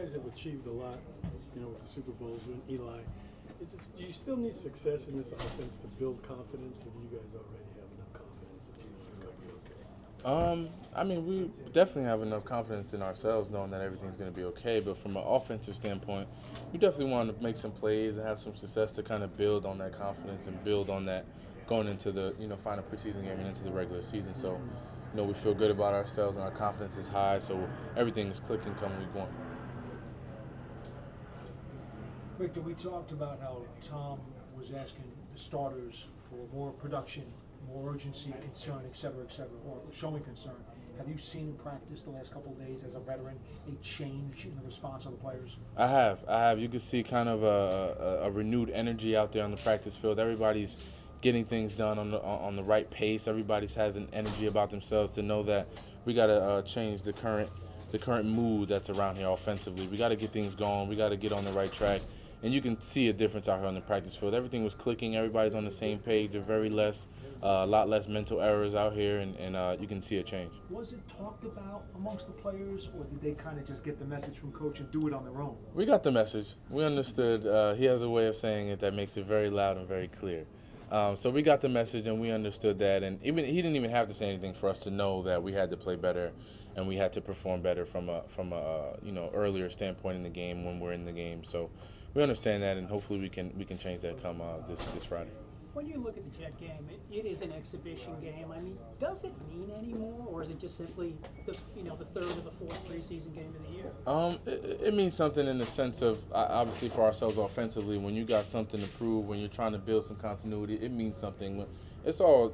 guys have achieved a lot, with the Super Bowls and Eli. Do you still need success in this offense to build confidence, or do you guys already have enough confidence that you know it's going to be okay? I mean, we definitely have enough confidence in ourselves knowing that everything's going to be okay. But from an offensive standpoint, we definitely want to make some plays and have some success to kind of build on that confidence and build on that going into the, final preseason game and into the regular season. So, we feel good about ourselves and our confidence is high. So everything is clicking come week one. Victor, we talked about how Tom was asking the starters for more production, more urgency, concern, et cetera, or showing concern. Have you seen in practice the last couple of days as a veteran a change in the response of the players? I have. You can see kind of a renewed energy out there on the practice field. Everybody's getting things done on the right pace. Everybody has an energy about themselves to know that we got to change the current mood that's around here offensively. We got to get things going. We got to get on the right track. And you can see a difference out here on the practice field. Everything was clicking. Everybody's on the same page. There's a lot less mental errors out here, and you can see a change. Was it talked about amongst the players, or did they kind of just get the message from coach and do it on their own? We got the message. We understood. He has a way of saying it that makes it very loud and very clear. So we got the message, and we understood that. And he didn't even have to say anything for us to know that we had to play better and we had to perform better from a earlier standpoint in the game when we're in the game. So we understand that, and hopefully we can change that come this Friday. When you look at the Jet game, it is an exhibition game. I mean, does it mean any more, or is it just simply the third or the fourth preseason game of the year? It means something in the sense of obviously for ourselves offensively. When you got something to prove, when you're trying to build some continuity, it means something. It's all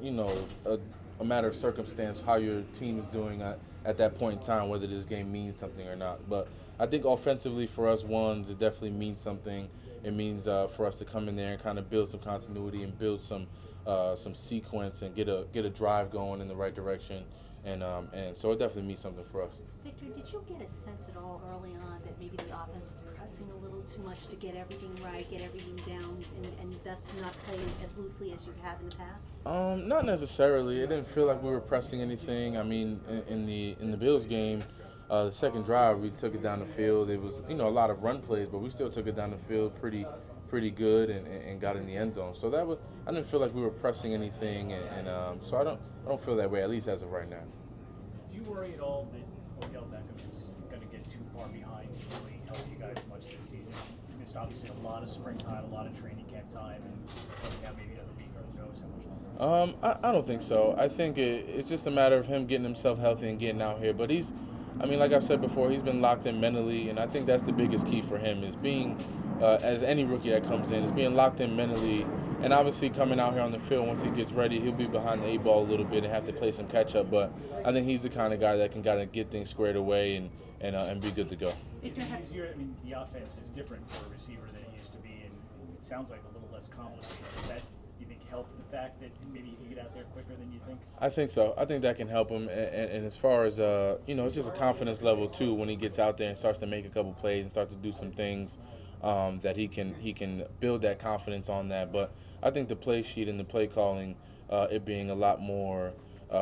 a matter of circumstance how your team is doing at that point in time, whether this game means something or not. But I think offensively for us ones, it definitely means something. It means for us to come in there and kind of build some continuity and build some sequence and get a drive going in the right direction, and so it definitely means something for us. Victor, did you get a sense at all early on that maybe the offense is pressing a little too much to get everything right, get everything down, and thus not play as loosely as you have in the past? Not necessarily. It didn't feel like we were pressing anything. I mean, in the Bills game. The second drive, we took it down the field. It was, a lot of run plays, but we still took it down the field pretty good and got in the end zone. So I didn't feel like we were pressing anything, and so I don't feel that way, at least as of right now. Do you worry at all that Odell Beckham is going to get too far behind really help you guys much this season? You missed obviously a lot of springtime, a lot of training camp time, and now maybe another week or so much longer. I don't think so. I think it's just a matter of him getting himself healthy and getting out here, but like I've said before, he's been locked in mentally, and I think that's the biggest key for him is being, as any rookie that comes in, is being locked in mentally, and obviously coming out here on the field once he gets ready, he'll be behind the eight ball a little bit and have to play some catch up. But I think he's the kind of guy that can kind of get things squared away and be good to go. It's easier. I mean, the offense is different for a receiver than it used to be, and it sounds like a little less complicated. Does that, you think, help the fact that maybe he can get out there quicker than you think? I think so. I think that can help him. And as far as, it's just a confidence level, too, when he gets out there and starts to make a couple plays and start to do some things that he can build that confidence on that. But I think the play sheet and the play calling, it being a lot more,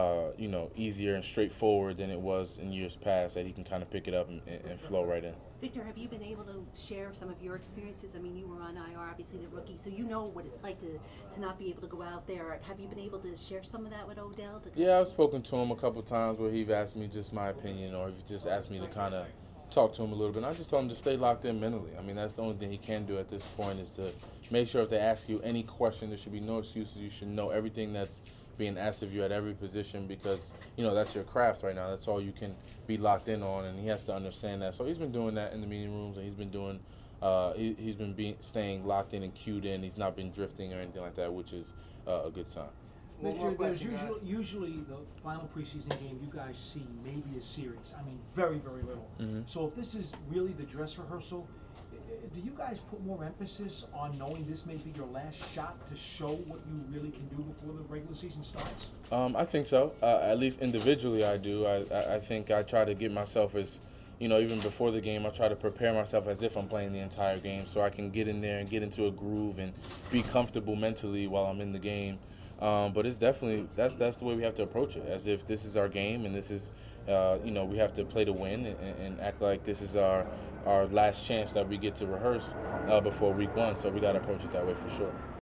easier and straightforward than it was in years past, that he can kind of pick it up and flow right in. Victor, have you been able to share some of your experiences? I mean, you were on IR, obviously the rookie, so you know what it's like to not be able to go out there. Have you been able to share some of that with Odell? Yeah, I've spoken to him a couple times where he's asked me just my opinion, or he just asked me to kind of talk to him a little bit. And I just told him to stay locked in mentally. I mean, that's the only thing he can do at this point is to make sure if they ask you any question, there should be no excuses. You should know everything that's being asked of you at every position because, that's your craft right now. That's all you can be locked in on, and he has to understand that. So he's been doing that in the meeting rooms, and he's been doing he's been staying locked in and cued in. He's not been drifting or anything like that, which is a good sign. Victor, there's usually the final preseason game you guys see maybe a series. I mean, very, very little. Mm-hmm. So if this is really the dress rehearsal, do you guys put more emphasis on knowing this may be your last shot to show what you really can do before the regular season starts? I think so. At least individually I do. I think I try to get myself as, even before the game, I try to prepare myself as if I'm playing the entire game so I can get in there and get into a groove and be comfortable mentally while I'm in the game. But it's definitely, that's the way we have to approach it, as if this is our game and this is we have to play to win and act like this is our last chance that we get to rehearse before week 1. So we got to approach it that way for sure.